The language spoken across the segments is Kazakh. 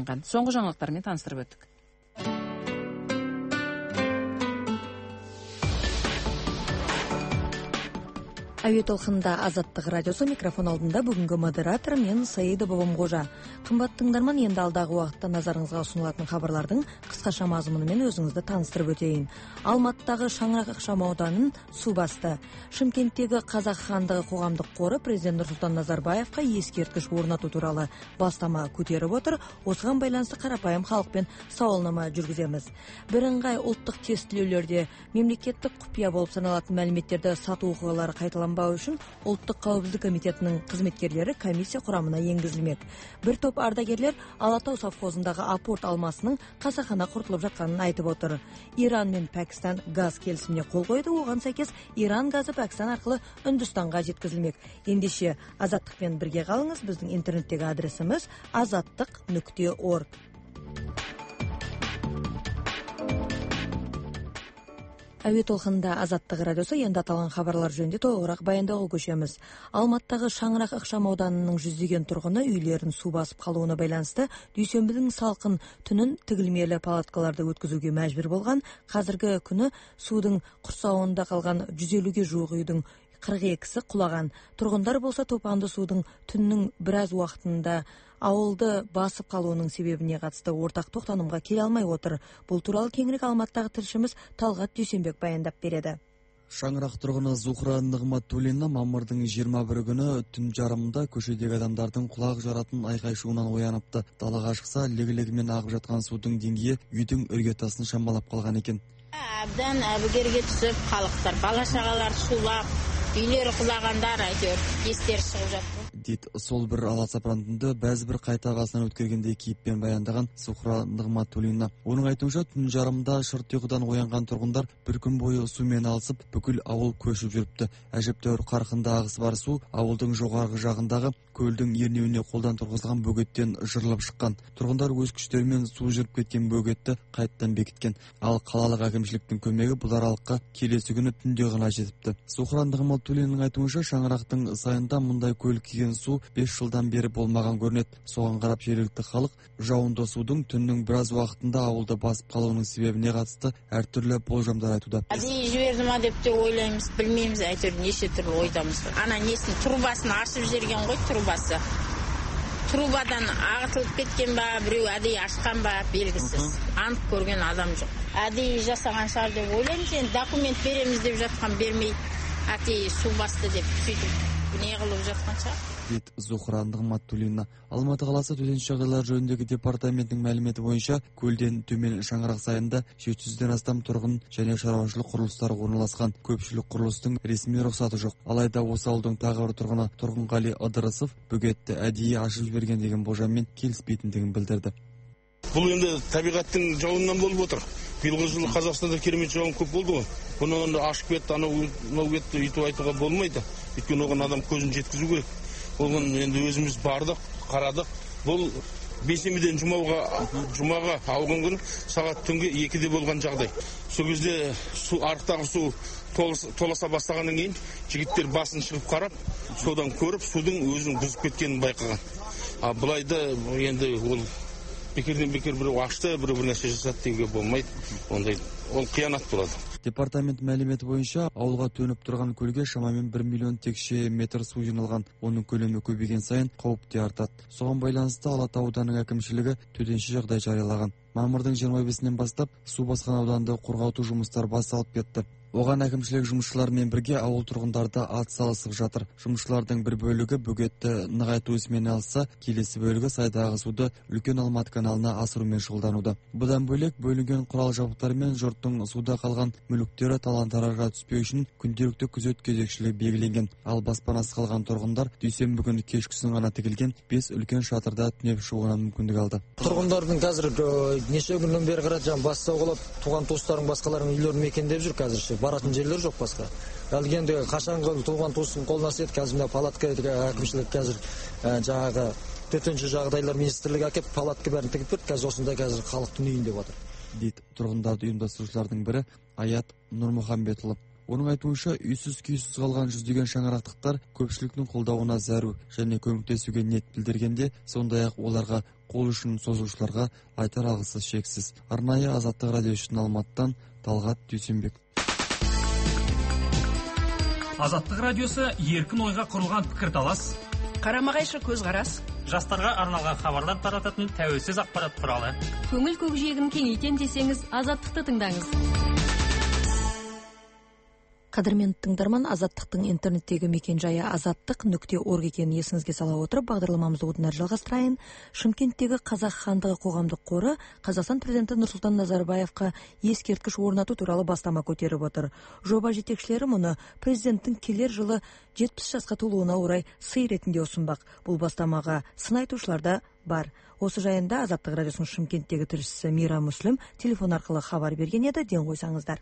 жарияланган. Соңғы жаңалыктармен таныстырып өттүк. Әуе толқынында Азаттық радиосы, микрофон алдында бүгінгі модератор мен Саида Бабамқожа. Қымбат тыңдарман, енді алдағы уақытта назарыңызға ұсынылатын хабарлардың қысқаша мазмұнымен өзіңізді таныстырып өтейін. Алматыдағы Шаңырақ ықшамауданын су басты. Шымкенттегі Қазақ хандығы қоғамдық қоры президент Нұрсұлтан Назарбаевқа ескерткіш орнату туралы бастама көтеріп отыр. Осыған байланысты қарапайым халықпен сауалнама жүргіземіз. Бірыңғай ұлттық тестілеулерде мемлекеттік құпия болып саналатын мәліметтерді сату оқиғалары қайталанбау үшін ұлттық қауіпсіздік комитетінің қызметкерлері комиссия құрамына енгізілмек. Бір топ ардагерлер Алатау совхозындағы апорт алмасының қасақана құртылып жатқанын айтып отыр. Иран мен Пәкістан газ келісіміне қол қойды. Оған сәйкес Иран газы Пәкістан арқылы Үндістанға жеткізілмек. Ендеше Азаттықпен бірге қалыңыз. Біздің интернеттегі адресіміз azаттық.org. Әуе толқынында Азаттық радиосы, енді аталған хабарлар жөнінде толығырақ баяндауға көшеміз. Алматыдағы Шаңырақ ықшамауданының жүздеген тұрғыны үйлерін су басып қалуына байланысты дүйсенбінің салқын түнін тігілмелі палаткаларды өткізуге мәжбүр болған. Қазіргі күні судың құрсауында қалған 150-ге жуық үйдің 42-сі құлаған. Тұрғындар болса топанды судың түннің біраз уақытында ауылды басып қалуының себебіне қатысты ортақ тоқтанымға келе алмай отыр. Бұл туралы кеңірек Алматыдағы тілшіміз Талғат Дүйсенбек баяндап береді. Шаңырақ тұрғыны Зухра Нығматуллина мамырдың 21 күні түн жарымында көшедегі адамдардың құлақ жаратын айқай-шуынан ояныпты. Далаға шықса, лег-легімен ағып жатқан судың деңгейі үйдің іргетасын шамалап қалған екен. Әбден әбігерге түсіп, халықтар бала-шағалар сулап, үйлері құлағандар, әйтеуір естері шығып жатты. Дейді сол бір аласапыран түнді бәзі бір қайта ағасынан өткергендей кейіппен баяндаған Зухра Нығматуллина. Оның айтуынша, түн жарымда шырт ұйқыдан оянған тұрғындар бір күн бойы сумен алысып, бүкіл ауыл көшіп жүріпті. Әжептәуір қарқында ағысы бар су ауылдың жоғарғы жағындағы көлдің ернеуіне қолдан тұрғызылған бөгеттен жырылып шыққан. Тұрғындар өз күштерімен су жүріп кеткен бөгетті қайттан бекіткен. Ал қалалық әкімшіліктің көмегі бұл аралыққа келесі күні түнде ғана жетіпті. Зухра Нығматуллинаның айтуынша, Шаңырақтың сайында мұндай көлік киген су 5 жылдан бері болмаған көрінеді. Соған қарап жергілікті халық жауынды судың түннің біраз уақытында ауылды басып қалуының себебіне қатысты әртүрлі болжамдар айтуда. Әдейі жіберді ма деп те ойлаймыз, білмейміз, әйтеуір неше түрлі ойдамыз. Ана несін трубасын ашып жіберген ғой, трубасы. Трубадан ағытылып кеткен ба, біреу әдейі ашқан ба, белгісіз. Анық көрген адам жоқ. Әдейі жасаған шығар деп ойлаймыз. Енді документ береміз деп жатқан бермей, әдейі су басты деп сөйтіп не қылып жатқан шығар. Дейді Зухра Нығматуллина. Алматы қаласы төтенше жағдайлар жөніндегі департаментінің мәліметі бойынша, көлден төмен Шаңырақ сайында 700-ден астам тұрғын және шаруашылық құрылыстар орналасқан. Көпшілік құрылыстың ресми рұқсаты жоқ. Алайда осы ауылдың тағы бір тұрғыны Тұрғынғали Ыдырысов бөгетті әдейі ашып жіберген деген болжаммен келіспейтіндігін білдірді. Бұл енді табиғаттың жауынынан болып отыр. Биылғы жылы Қазақстанда керемет жауын көп болды ғой. Бұны ашып кетті, анау кетті өйтіп айтуға болмайды. Өйткені оған адам көзін жеткізу керек. Оған енді өзіміз бардық, қарадық. Бұл бейсенбіден жұмаға ауған күні сағат түнгі 2-де болған жағдай. Сол кезде арықтағы су толаса бастағаннан кейін жігіттер басын шығып қарап, содан көріп, судың өзінің бұзып кеткенін байқаған. Бұлайда енді ол бекерден бекер біреу ашты, біреу бір нәрсе жасады деуге болмайды. Ондай ол қиянат болады. Департамент мәліметі бойынша, ауылға төніп тұрған көлге шамамен 1 миллион текше метр су жиналған. Оның көлемі көбейген сайын қауіп те артады. Соған байланысты Алатау ауданының әкімшілігі төтенше жағдай жариялаған. Мамырдың 25-нен бастап су басқан ауданды қорғау жұмыстары басталып кетті. Оған әкімшілік жұмысшылармен бірге ауыл тұрғындарды атсалысып жатыр. Жұмысшылардың бір бөлігі бөгетті нығайту ісімен алысса, келесі бөлігі сайдағы суды үлкен Алматы каналына асырумен шұғылдануда. Бұдан бөлек бөлінген құрал жабдықтармен жұрттың суда қалған мүліктері талан-таражға түспеу үшін күнделікті күзет кезекшілігі белгіленген. Ал баспанасы қалған тұрғындар дүйсенбі күні кешкісін ғана тігілген 5 үлкен шатырда түнеп шығуына мүмкіндік алды. Тұрғындардың қазір неше күннен бері қарай бастау қылып, туған туыстарың басқаларының үйлерін мекендеп жүр қазір. Баратын жерлер жоқ басқа. Әлгенде қашанғы туған туыстың қолына сет, қазір палатка әкімшілік қазір жаңағы төтенше жағдайлар министрлігі әкеп палатка бәрін тігіп берді. Қазір осында қазір халықтың үйінде отыр. Дейді тұрғындарды ұйымдастырушылардың бірі Аят Нұрмұхамбетұлы. Оның айтуынша, үйсіз күйсіз қалған жүздеген шаңырақтықтар көпшіліктің қолдауына зәру және көмектесуге ниет білдіргенде, сондай-ақ оларға қол ұшын созушыларға айтар алғысы шексіз. Арнайы Азаттық радио үшін Алматыдан Талғат Дүйсенбек. Азаттық радиосы еркін ойға құрылған пікірталас, Қарама-қайшы көзқарас, жастарға арналған хабарлар тарататын тәуелсіз ақпарат құралы. Көңіл көкжиегін кеңейтем десеңіз, Азаттықты тыңдаңыз. Қадірменді тыңдарман, Азаттықтың интернеттегі мекен-жайы azаттық.org екенін есіңізге сала отырып, бағдарламамызды одан әрі жалғастырайын. Шымкенттегі Қазақ хандығы қоғамдық қоры Қазақстан президенті Нұрсұлтан Назарбаевқа ескерткіш орнату туралы бастама көтеріп отыр. Жоба жетекшілері мұны президенттің келер жылы 70 жасқа толуына орай сый ретінде ұсынбақ. Бұл бастамаға сын айтушылар да бар. Осы жайында Азаттық радиосының Шымкенттегі тілшісі Мира Мүслім телефон арқылы хабар берген еді, ден қойсаңыздар.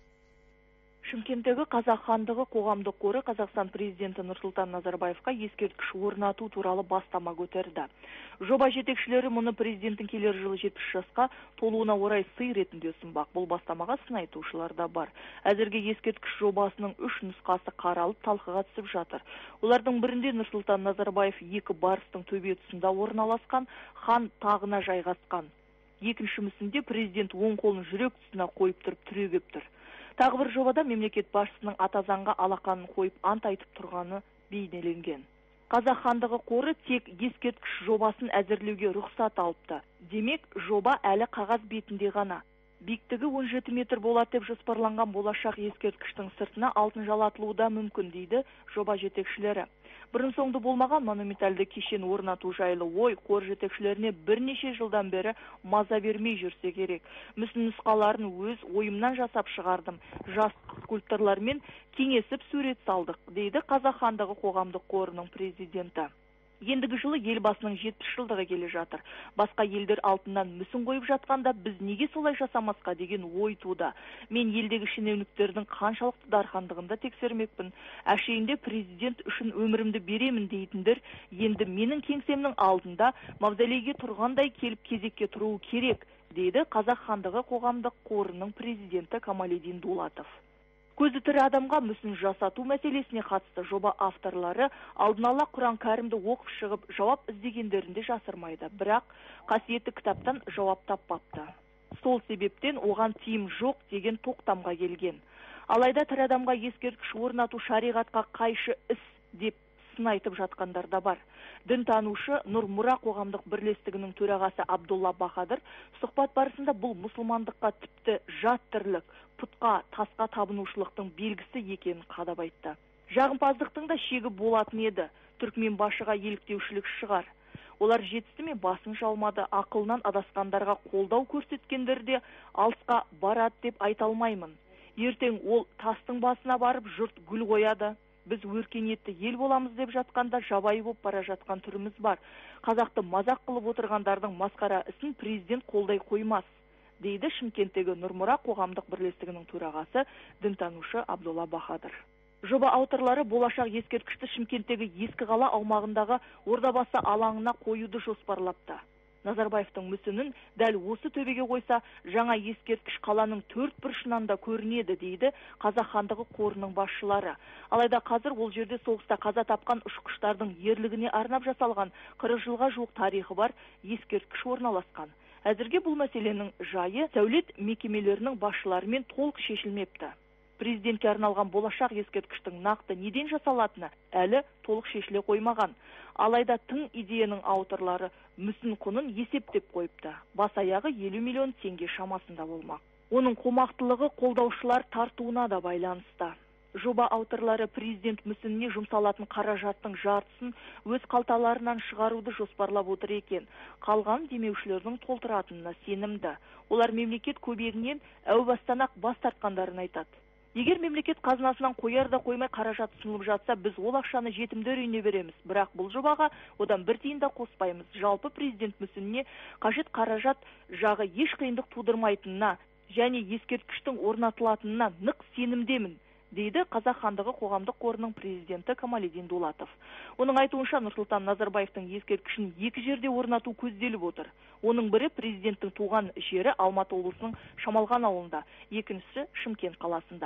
Шымкенттегі Қазақ хандығы қоғамдық қоры Қазақстан президенті Нұрсұлтан Назарбаевқа ескерткіш орнату туралы бастама көтерді. Жоба жетекшілері мұны президенттің келер жылы 70 жасқа толуына орай сый ретінде ұсынбақ. Бұл бастамаға сын айтушылар да бар. Әзірге ескерткіш жобасының 3 нұсқасы қаралып талқыға түсіп жатыр. Олардың бірінде Нұрсұлтан Назарбаев екі барыстың төбе тұсында орналасқан хан тағына жайғасқан. Екінші мүсінде президент оң қолын жүрек тұсына қойып тұрып түрегеп тұр. Тағы бір жобада мемлекет басшысының ата заңға алақанын қойып ант айтып тұрғаны бейнеленген. Қазақ хандығы қоры тек ескерткіш жобасын әзірлеуге рұқсат алыпты. Демек, жоба әлі қағаз бетінде ғана. Биіктігі 17 метр болады деп жоспарланған болашақ ескерткіштің сыртына алтын жалатылуы да мүмкін, дейді жоба жетекшілері. Бұрын соңды болмаған монументалды кешен орнату жайлы ой қор жетекшілеріне бірнеше жылдан бері маза бермей жүрсе керек. Мүсін нұсқаларын өз ойымнан жасап шығардым. Жас скульпторлармен кеңесіп сурет салдық, дейді Қазақ хандығы қоғамдық қорының президенті. Ендігі жылы елбасының 70 жылдығы келе жатыр. Басқа елдер алтыннан мүсін қойып жатқанда біз неге солай жасамасқа деген ой туды. Мен елдегі шенеуніктердің қаншалықты дархандығында тексермекпін. Әшейінде президент үшін өмірімді беремін дейтіндер енді менің кеңсемнің алдында мавзолейге тұрғандай келіп кезекке тұруы керек, дейді Қазақ хандығы қоғамдық қорының президенті Камалидин Дулатов. Көзі тірі адамға мүсін жасату мәселесіне қатысты жоба авторлары алдын ала Құран кәрімді оқып шығып жауап іздегендерінде жасырмайды. Бірақ қасиетті кітаптан жауап таппапты. Сол себептен оған тиым жоқ деген тоқтамға келген. Алайда тірі адамға ескерткіш орнату шариғатқа қайшы іс деп сын айтып жатқандар да бар. Дінтанушы Нұрмұра қоғамдық бірлестігінің төрағасы Абдулла Бахадыр сұхбат барысында бұл мұсылмандыққа тіпті жат тірлік, пұтқа, тасқа табынушылықтың белгісі екенін қадап айтты. Жағымпаздықтың да шегі болатын еді. Түркмен башыға еліктеушілік шығар. Олар жетісті ме басын жалмады, ақылынан адасқандарға қолдау көрсеткендерде алысқа барады деп айта алмаймын. Ертең ол тастың басына барып жұрт гүл қояды. Біз өркениетті ел боламыз деп жатқанда жабайы болып бара жатқан түріміз бар. Қазақты мазақ қылып отырғандардың масқара ісін президент қолдай қоймас, дейді Шымкенттегі Нұрмұра қоғамдық бірлестігінің төрағасы дінтанушы Абдулла Бахадыр. Жоба авторлары болашақ ескерткішті Шымкенттегі ескі қала аумағындағы Ордабасы алаңына қоюды жоспарлапты. Назарбаевтың мүсінін дәл осы төбеге қойса, жаңа ескерткіш қаланың төрт бұрышынан да көрінеді, дейді Қазақ хандығы қорының басшылары. Алайда қазір ол жерде соғыста қаза тапқан ұшқыштардың ерлігіне арнап жасалған 40 жылға жуық тарихы бар ескерткіш орналасқан. Әзірге бұл мәселенің жайы сәулет мекемелерінің басшыларымен толық шешілмепті. Президентке арналған болашақ ескерткіштің нақты неден жасалатыны әлі толық шешіле қоймаған. Алайда тың идеяның авторлары мүсін құнын есептеп қойыпты. Бас аяғы 50 миллион теңге шамасында болмақ. Оның қомақтылығы қолдаушылар тартуына да байланысты. Жоба авторлары президент мүсініне жұмсалатын қаражаттың жартысын өз қалталарынан шығаруды жоспарлап отыр екен. Қалған демеушілердің толтыратынына сенімді. Олар мемлекет көмегінен әу бастан-ақ бас тартқандарын айтады. Егер мемлекет қазынасынан қояр да қоймай қаражат ұсынылып жатса, біз ол ақшаны жетімдер үйіне береміз. Бірақ бұл жобаға одан бір тиын да қоспаймыз. Жалпы президент мүсініне қажет қаражат жағы еш қиындық тудырмайтынына және ескерткіштің орнатылатынына нық сенімдемін, дейді Қазақ хандығы қоғамдық қорының президенті Камалидин Дулатов. Оның айтуынша Нұрсұлтан Назарбаевтың ескерткішін екі жерде орнату көзделіп отыр. Оның бірі президенттің туған жері Алматы облысының Шамалған ауылында, екіншісі Шымкент қаласында.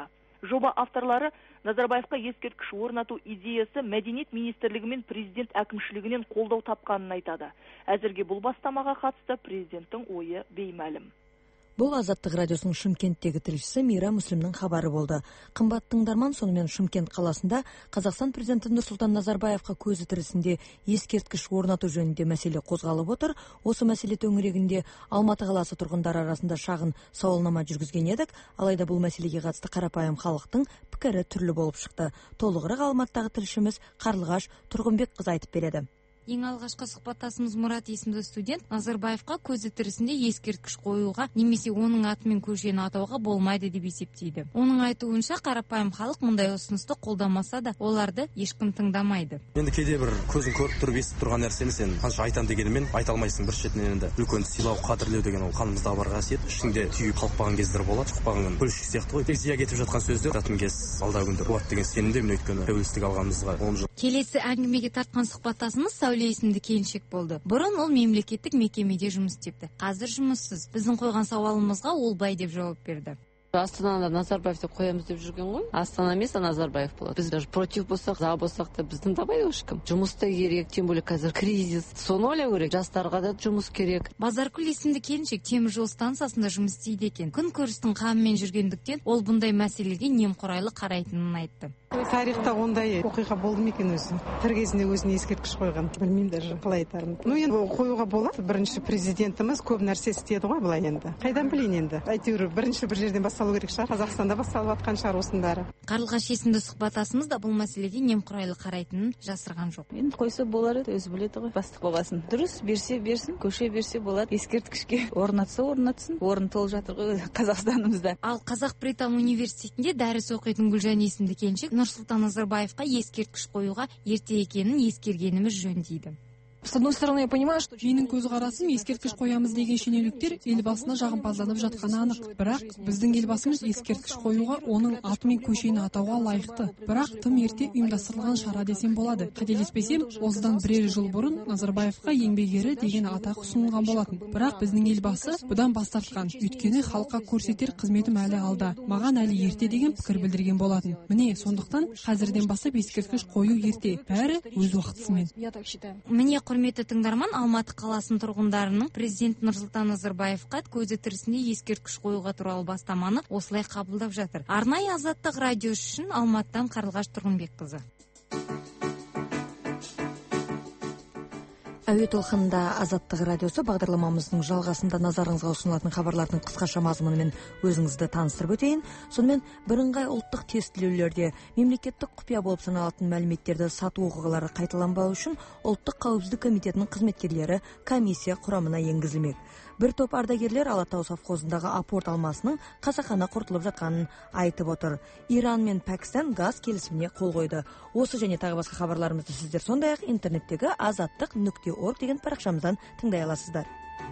Жоба авторлары Назарбаевқа ескерткіш орнату идеясы Мәдениет министрлігі мен президент әкімшілігінен қолдау тапқанын айтады. Әзірге бұл бастамаға қатысты президенттің ойы беймәлім. Бұл Азаттық радиосының Шымкенттегі тілшісі Мира Мүслімнің хабары болды. Қымбат тыңдарман, сонымен Шымкент қаласында Қазақстан президенті Нұрсұлтан Назарбаевқа көзі тірісінде ескерткіш орнату жөнінде мәселе қозғалып отыр. Осы мәселе төңірегінде Алматы қаласы тұрғындары арасында шағын сауалнама жүргізген едік. Алайда бұл мәселеге қатысты қарапайым халықтың пікірі түрлі болып шықты. Толығырақ Алматыдағы тілшіміз Қарлығаш Тұрғынбекқызы айтып береді. Ең алғашқы сұхбаттасымыз Мұрат есімді студент Назарбаевқа көзі тірісінде ескерткіш қоюға немесе оның атымен көшені атауға болмайды деп есептейді. Оның айтуынша қарапайым халық мұндай ұсынысты қолдамаса да, оларды ешкім тыңдамайды. Енді кейде бір көзің көріп тұрып естіп тұрған нәрсені сен қанша айтам дегенмен айта алмайсың. Бір шетінен енді үлкен сыйлау, қадірлеу деген ол қанымыздағы бар қасиет. Ішінде түйіп қалыппаған кездер болады, шықпаған көлшік сияқты ғой. Тек зия кетіп жатқан сөздер татымгез алдағы күнде болады деген сенімдемін, өйткені тәуелсіздік алғанымызға 10 жыл. Келесі әңгімеге тартқан сұхбаттасымыз Сәуле есімді келіншек болды. Бұрын ол мемлекеттік мекемеде жұмыс істепті. Қазір жұмыссыз. Біздің қойған сауалымызға ол бай деп жауап берді. Астанада Назарбаев деп қоямыз деп жүрген ғой. Астана емес, Назарбаев болады. Біз даже против болсақ, за болсақ та біздің табайды ешкім. Жұмыс та керек, тем более қазір кризис. Соны ойлау керек. Жастарға да жұмыс керек. Базаркүл есімді келіншек темір жол станциясында жұмыс істейді екен. Күн көрістің қамымен жүргендіктен ол бұндай мәселеге немқұрайлы қарайтынын айтты. Тарихта ондай оқиға болды ма екен өзі? Тірі кезінде өзіне ескерткіш қойған. Білмеймін даже қалай айтарым. Енді қоюға болады. Бірінші президентіміз көп нәрсе істеді ғой былай енді. Қайдан білейін енді? Әйтеуір бірінші бір жерден басталу керек шығар. Қазақстанда басталып жатқан шығар осының бәрі. Қарлығаш есімді сұхбаттасымыз да бұл мәселеге немқұрайлы қарайтынын жасырған жоқ. Енді қойса болар еді, өзі біледі ғой. Бастық болғасын. Дұрыс, берсе берсін, көше берсе болады. Ескерткішке орнатса орнатсын. Орын толып жатыр ғой Қазақстанымызда. Ал Қазақ-Британ университетінде дәріс оқитын Гүлжан есімді келіншек Нұрсұлтан Назарбаевқа ескерткіш қоюға ерте екенін ескергеніміз жөн дейді. С одной стороны, я понимаю, что менің көзқарасым ескерткіш қоямыз деген шенеуніктер елбасына жағымпазданып жатқаны анық. Бірақ біздің елбасымыз ескерткіш қоюға оның атымен көшені атауға лайықты. Бірақ тым ерте ұйымдастырылған шара десем болады. Қателеспесем, осыдан бірер жыл бұрын Назарбаевқа еңбек ері деген атақ ұсынылған болатын. Бірақ біздің елбасы бұдан бас тартқан. Өйткені халыққа көрсетер қызметім әлі алда. Маған әлі ерте деген пікір білдірген болатын. Міне, сондықтан қазірден бастап ескерткіш қою ерте. Бәрі өз уақытысымен. Міне, құрметті тыңдарман, Алматы қаласының тұрғындарының президент Нұрсұлтан Назарбаевқа көзі тірісінде ескерткіш қоюға туралы бастаманы осылай қабылдап жатыр. Арнайы Азаттық радиосы үшін Алматыдан Қарлығаш Тұрғынбекқызы. Әуе толқынында Азаттық радиосы бағдарламамыздың жалғасында назарыңызға ұсынылатын хабарлардың қысқаша мазмұнымен өзіңізді таныстырып өтейін. Сонымен бірыңғай ұлттық тестілеулерде мемлекеттік құпия болып саналатын мәліметтерді сату оқиғалары қайталанбау үшін ұлттық қауіпсіздік комитетінің қызметкерлері комиссия құрамына енгізілмек. Бір топ ардагерлер Алатау совхозындағы апорт алмасының қасақана құртылып жатқанын айтып отыр. Иран мен Пәкістан газ келісіміне қол қойды. Осы және тағы басқа хабарларымызды сіздер сондай-ақ интернеттегі azаттық.org деген парақшамыздан тыңдай аласыздар.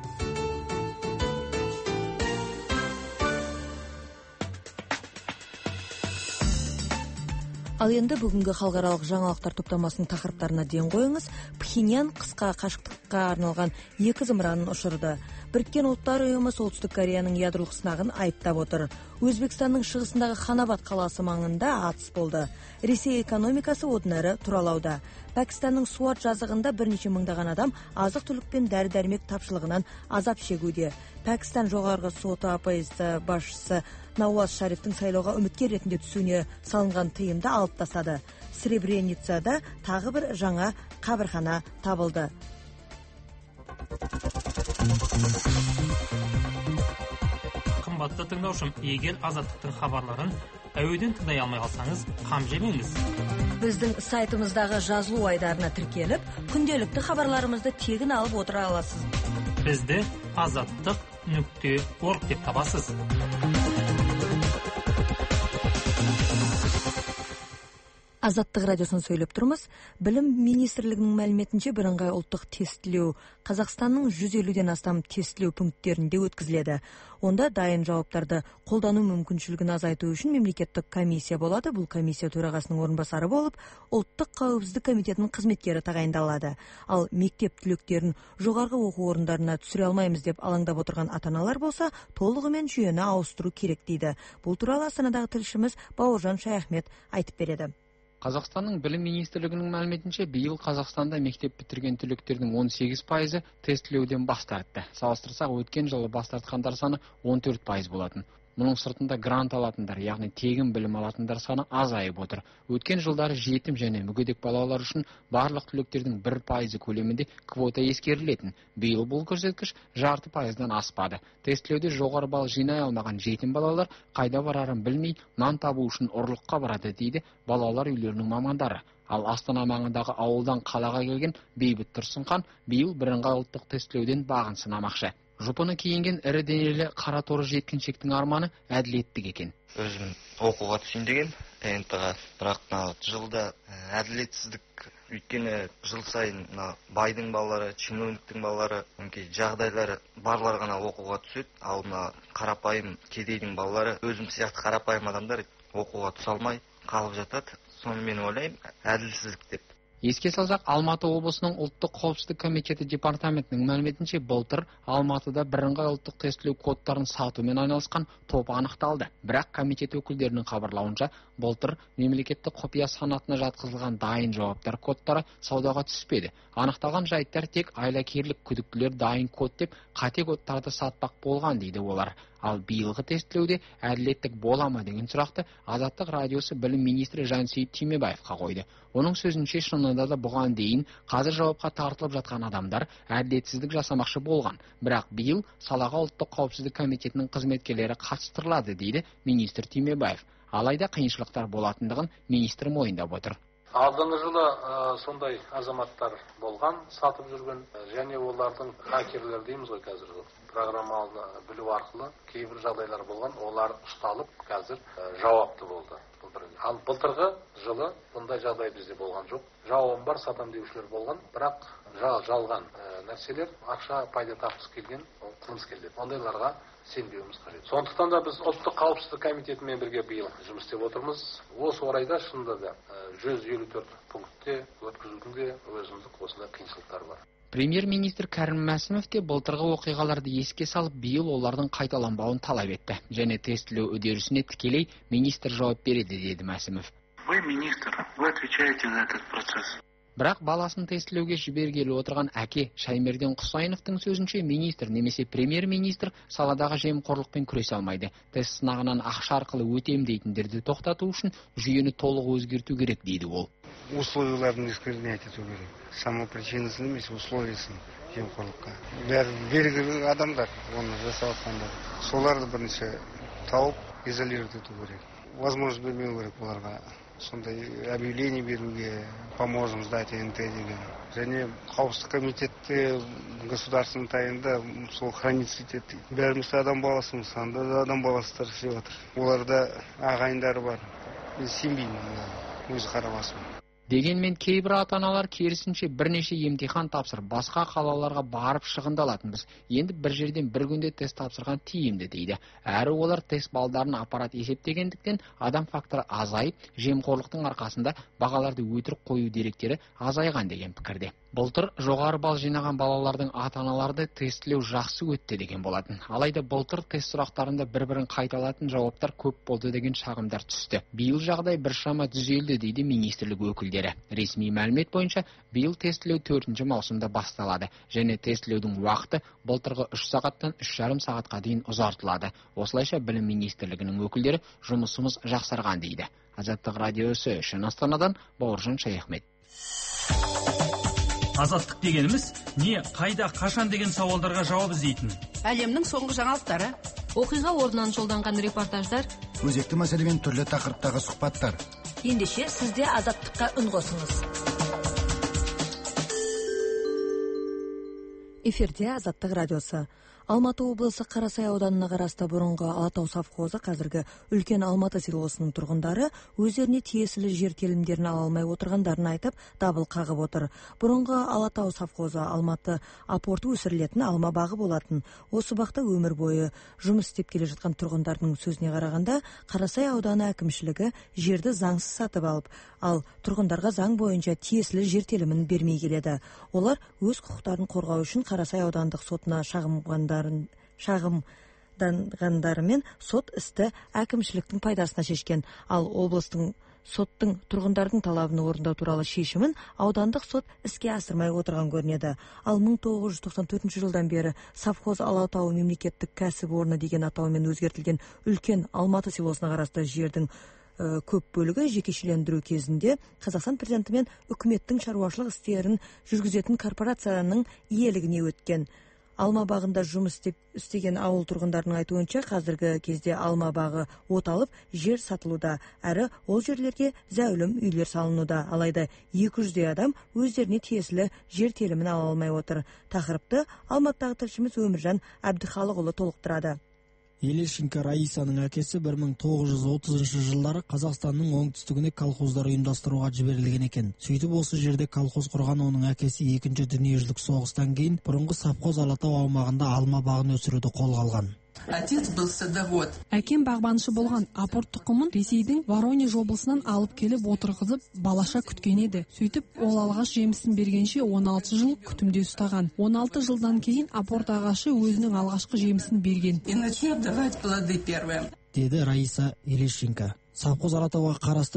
Ал енді бүгінгі халықаралық жаңалықтар топтамасының тақырыптарына ден қойыңыз. Пхеньян қысқа қашықтыққа арналған 2 зымыранын ұшырды. Біріккен ұлттар ұйымы Солтүстік Кореяның ядролық сынағын айыптап отыр. Өзбекстанның шығысындағы Ханабад қаласы маңында атыс болды. Ресей экономикасы одан әрі тұралауда. Пәкістанның Суат жазығында бірнеше мыңдаған адам азық-түлік пен дәрі-дәрмек тапшылығынан азап шегуде. Пәкістан жоғарғы соты аппараты басшысы Науаз Шарифтің сайлауға үміткер ретінде түсуіне салынған тыйымды алып тастады. Сребреницада тағы бір жаңа қабірхана табылды. Қымбатты тыңдаушым, егер Азаттықтың хабарларын әуеден тыңдай алмай қалсаңыз, қам жемеңіз. Біздің сайтымыздағы жазылу айдарына тіркеліп, күнделікті хабарларымызды тегін алып отыра аласыз. Бізді azаттық.org деп табасыз. Азаттык радиосын сөйлөп турмуз. Билим министрлигинин маалиметинче бирыңгай улуттук тестилөө Казакстандын 150ден астам тестилөө пункттеринде өткөзүлөт. Онда дайын жауаптарды колдонуу мүмкүнчүлүгүн азайтуу үчүн мемлекеттик комиссия болот. Бул комиссия төрагасынын орун басары болуп, Улуттук коопсуздук комитетинин кызметкери тагайындалат. Ал мектеп түлөктөрүн жогорку окуу орундарына түшүрө алмайбыз деп алаңдап отурган ата-аналар болсо, толугу менен жүйөнү ауыстыруу керек дейди. Бул тууралуу Астанадагы тилшимиз Бауыржан Шаяхмет айтып берди. Қазақстанның білім министрлігінің мәліметінше биыл Қазақстанда мектеп бітірген түлектердің 18% тестілеуден бас тартты. Салыстырсақ, өткен жылы бас тартқандар саны 14% болатын. Мұның сыртында грант алатындар, яғни тегін білім алатындар саны азайып отыр. Өткен жылдары жетім және мүгедек балалар үшін барлық түлектердің 1% көлемінде квота ескерілетін. Биыл бұл көрсеткіш 0,5%-дан аспады. Тестілеуде жоғары балл жинай алмаған жетім балалар қайда барарын білмей, нан табу үшін ұрлыққа барады дейді балалар үйлерінің мамандары. Ал Астана маңындағы ауылдан қалаға келген Бейбіт Тұрсынхан биыл бірыңғай ұлттық тестілеуден бағын сынамақшы. Жұпыны киінген ірі денелі қара торы жеткіншектің арманы әділеттік екен. Өзім оқуға түсейін деген НТ-ға, бірақ жылда әділетсіздік, өйткені жыл сайын байдың балалары, чиновниктің балалары, жағдайлары барлар ғана оқуға түседі, ал қарапайым кедейдің балалары, өзім сияқты қарапайым адамдар оқуға түсе алмай қалып жатады. Соны мен ойлаймын, әділсіздік деп. Еске салсақ, Алматы облысының ұлттық қауіпсіздік комитеті департаментінің мәліметінше былтыр Алматыда бірыңғай ұлттық тестілеу кодтарын сатумен айналысқан топ анықталды. Бірақ комитет өкілдерінің хабарлауынша, былтыр мемлекеттік құпия санатына жатқызылған дайын жауаптар кодтары саудаға түспеді. Анықталған жайттар тек айлакерлік күдіктілер дайын код деп қате кодтарды сатпақ болған дейді олар. Ал биылғы тестілеуде әділеттік бола ма деген сұрақты Азаттық радиосы білім министрі Жансейіт Түймебаевқа қойды. Оның сөзінше, шынында да бұған дейін қазір жауапқа тартылып жатқан адамдар әділетсіздік жасамақшы болған. Бірақ биыл салаға ұлттық қауіпсіздік комитетінің қызметкерлері қатыстырылады дейді министр Түймебаев. Алайда қиыншылықтар болатындығын министр мойындап отыр. Алдыңғы жылы сондай азаматтар болған, сатып жүрген, және олардың хакерлер дейміз ғой қазір. Программаны білу арқылы кейбір жағдайлар болған, олар ұсталып қазір жауапты болды. Ал былтырғы жылы бұндай жағдай бізде болған жоқ. Жауабым бар, сатам деушілер болған, бірақ жалған нәрселер, ақша пайда тапқысы келген қылмыскерлер. Ондайларға сенбеуіміз қажет. Сондықтан да біз ұлттық қауіпсіздік комитетімен бірге биыл жұмыс істеп отырмыз. Осы орайда шынында да 154 пунктте өткізудің де өзімдік осындай қиыншылықтар бар. Премьер-министр Кәрім Мәсімов те былтырғы оқиғаларды еске салып, биыл олардың қайталанбауын талап етті. Және тестілеу үдерісіне тікелей министр жауап береді, деді Мәсімов. Вы министр, вы отвечаете за этот процесс. Бірақ баласын тестілеуге жібергелі отырған әке Шаймерден Құсайыновтың сөзінше, министр немесе премьер-министр саладағы жемқорлықпен күресе алмайды. Тест сынағынан ақша арқылы өтем дейтіндерді тоқтату үшін жүйені толық өзгерту керек дейді ол. Условияларын ескермей ету керек. Сама причинасын емес, условиясын жемқорлыққа. Белгілі адамдар, оны жасап жатқандар. Соларды бірінші тауып, изолировать ету керек. Возможность бермеу керек оларға. Сондай объявление беруге, поможем сдать НТ деген. Және қауіпсіздік комитетте государственный тайында сол хранится етеді. Бәріміз адам баласымыз, анда да адам баласыздар істеп жатыр. Оларда ағайындары бар. Мен сенбеймін, өзі қарабасым. Дегенмен кейбір ата-аналар керісінше бірнеше емтихан тапсырып, басқа қалаларға барып шығындалатынбыз. Енді бір жерден бір күнде тест тапсырған тиімді дейді. Әрі олар тест балдарын аппарат есептегендіктен адам факторы азайып, жемқорлықтың арқасында бағаларды өтірік қою деректері азайған деген пікірде. Былтыр жоғары балл жинаған балалардың ата-аналарды тестілеу жақсы өтті деген болатын. Алайда былтыр тест сұрақтарында бір-бірін қайталатын жауаптар көп болды деген шағымдар түсті. Биыл жағдай біршама түзелді дейді министрлік өкілдері. Ресми мәлімет бойынша биыл тестілеу 4 маусымда басталады. Және тестілеудің уақыты былтырғы 3 сағаттан 3,5 сағатқа дейін ұзартылады. Осылайша білім министрлігінің өкілдері жұмысымыз жақсарған дейді. Азаттық радиосы үшін Астанадан Бауыржан Шаяхмет. Азаттық дегеніміз не, қайда, қашан деген сауалдарға жауап іздейтін. Әлемнің соңғы жаңалықтары, оқиға орнынан жолданған репортаждар, өзекті мәселемен түрлі тақырыптағы сұхбаттар. Ендеше сізде Азаттыққа үн қосыңыз. Эфирде Азаттық радиосы. Алматы облысы Карасай ауданына карасты бұрынғы Алатау совхозы қазіргі үлкен Алматы селосының тұрғындары өздеріне тиесілі жер телімдерін ала алмай отырғандарын айтып, дабыл қағып отыр. Бұрынғы Алатау совхозы Алматы апорты өсірілетін алма бағы болатын. Осы бақта өмір бойы жұмыс істеп келе жатқан тұрғындардың сөзіне қарағанда, Карасай ауданы әкімшілігі жерді заңсыз сатып алып, ал тұрғындарға заң бойынша тиесілі жер телімін бермей келеді. Олар өз құқықтарын қорғау үшін Карасай аудандық сотына шағымданғандарымен сот істі әкімшіліктің пайдасына шешкен, ал облыстың соттың тұрғындардың талабын орындау туралы шешімін аудандық сот іске асырмай отырған көрінеді. Ал 1994 жылдан бері совхоз Алатау мемлекеттік кәсіпорны деген атаумен өзгертілген үлкен Алматы селосына қарасты жердің көп бөлігі жекешелендіру кезінде Қазақстан президенті мен үкіметтің шаруашылық істерін жүргізетін корпорацияның иелігіне өткен. Алма бағында жұмыс істеген ауыл тұрғындарының айтуынша, қазіргі кезде алма бағы оталып, жер сатылуда, әрі ол жерлерге зәулім үйлер салынуда. Алайда 200 адам өздеріне тиесілі жер телімін ала алмай отыр. Тақырыпты Алматыдағы тілшіміз Өміржан Әбдіхалықұлы толықтырады. Елешенко Раисаның әкесі 1930 жылдары Қазақстанның оңтүстігіне колхоздар ұйымдастыруға жіберілген екен. Сөйтіп осы жерде колхоз құрған оның әкесі 2-ші дүниежүзілік соғыстан кейін бұрынғы совхоз Алатау аумағында алма бағын өсіруді қолға алған. Отец был садовод. Әкем бағбаншы болған. Апорт тұқымын Ресейдің Воронеж облысынан алып келіп отырғызып, балаша күткен еді. Сөйтіп, ол алғаш жемісін бергенше 16 жыл күтімде ұстаған. 16 жылдан кейін апорт ағашы өзінің алғашқы жемісін берген. И начнет давать плоды первые. Деді Раиса Елешенко. Совхоз Алатауға қарасты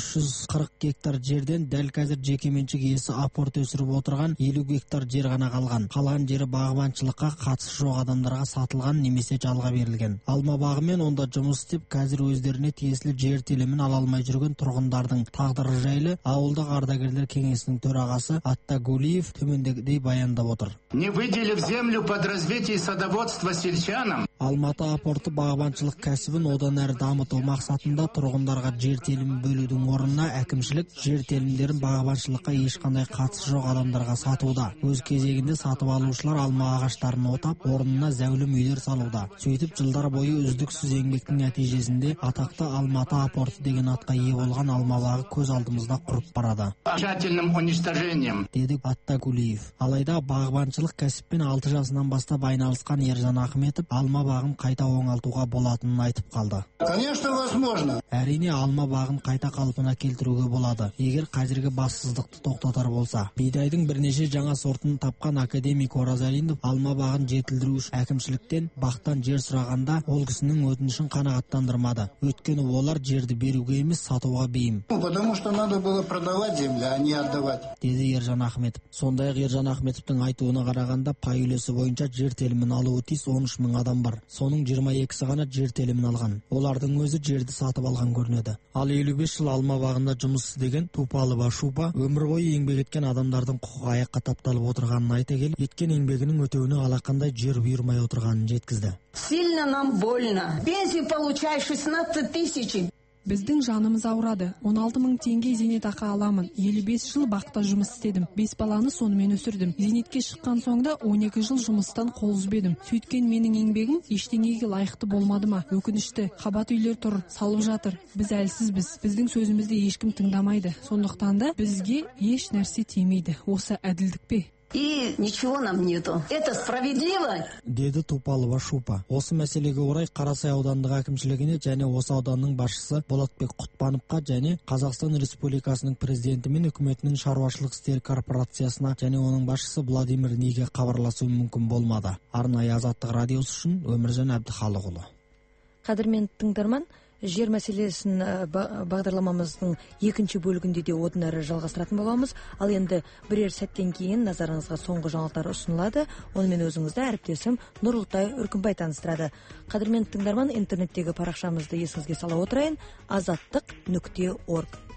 1340 гектар жерден дәл қазір жекеменшік иесі апорт өсіріп отырған 50 гектар жер ғана қалған. Қалған жері бағбаншылыққа қатысы жоқ адамдарға сатылған немесе жалға берілген. Алма бағымен онда жұмыс істеп, қазір өздеріне тиесілі жер телімін ала алмай жүрген тұрғындардың тағдыры жайлы ауылдық ардагерлер кеңесінің төрағасы Аттагулиев төмендегідей баяндап отыр. Не выделив землю под развитие садоводства сельчанам. Алматы апорты бағбаншылық кәсібін одан әрі дамыту мақсатында тұрғындарға жер телімін бөлудің орнына әкімшілік жер телімдерін бағбаншылыққа ешқандай қатысы жоқ адамдарға сатуда. Өз кезегінде сатып алушылар алма ағаштарын отап, орнына зәулім үйлер салуда. Сөйтіп жылдар бойы үздіксіз еңбектің нәтижесінде атақты Алматы апорты деген атқа ие болған алма бағы көз алдымызда құрып барады. Тщательным уничтожением. Деді Аттагулиев. Алайда бағбаншылық кәсіппен 6 жасынан бастап айналысқан Ержан Ахметов алма бағын қайта оңалтуға болатынын айтып қалды. Конечно, возможно. Әрине алма бағын қайта қалпына келтіруге болады, егер қазіргі бассыздықты тоқтатар болса. Бидайдың бірнеше жаңа сортын тапқан академик Оразалинов алма бағын жетілдіру үшін әкімшіліктен бақтан жер сұрағанда ол кісінің өтінішін қанағаттандырмады. Өйткені олар жерді беруге емес, сатуға бейім. Потому что надо было продавать землю, а не отдавать. Деді Ержан Ахметов. Сондай-ақ Ержан Ахметовтың айтуына қарағанда пай үлесі бойынша жер телімін алуы тиіс 13 мың адам бар. Соның 22-сі ғана жер телімін алған. Олардың өзі жерді сатып алған көрінеді. Ал 55 жыл алма бағында жұмыс істеген Тупалова Шупа өмір бойы еңбек еткен адамдардың құқығы аяққа тапталып отырғанын айта келіп, еткен еңбегінің өтеуіне алақандай жер бұйырмай отырғанын жеткізді. Сильно нам больно. Пенсию получай 16 000. Біздің жанымыз ауырады. 16 000 теңге зейнетақы аламын. 55 жыл бақта жұмыс істедім. 5 баланы сонымен өсірдім. Зейнетке шыққан соңда 12 жыл жұмыстан қол үзбедім. Сөйткен менің еңбегім ештеңеге лайықты болмады ма? Өкінішті. Қабат үйлер тұр, салып жатыр. Біз әлсізбіз. Біздің сөзімізді ешкім тыңдамайды. Сондықтан да бізге еш нәрсе тимейді. Осы әділдік пе? И ничего нам нету. Это справедливо? Деді Тупалова Шупа. Осы мәселеге орай Қарасай аудандық әкімшілігіне және осы ауданның басшысы Болатбек Құтпановқа және Қазақстан Республикасының президенті мен үкіметінің шаруашылық істер корпорациясына және оның басшысы Владимир Ниге хабарласу мүмкін болмады. Арнайы Азаттық радиосы үшін Өміржан Әбдіхалықұлы. Қадірмен тыңдарман, жер мәселесін бағдарламамыздың екінші бөлігінде де одан әрі жалғастыратын боламыз. Ал енді бірер сәттен кейін назарыңызға соңғы жаңалықтар ұсынылады. Онымен өзіңізді әріптесім Нұрлытай Үркімбай таныстырады. Қадірмен тыңдарман, интернеттегі парақшамызды есіңізге сала отырайын: azаттық.org.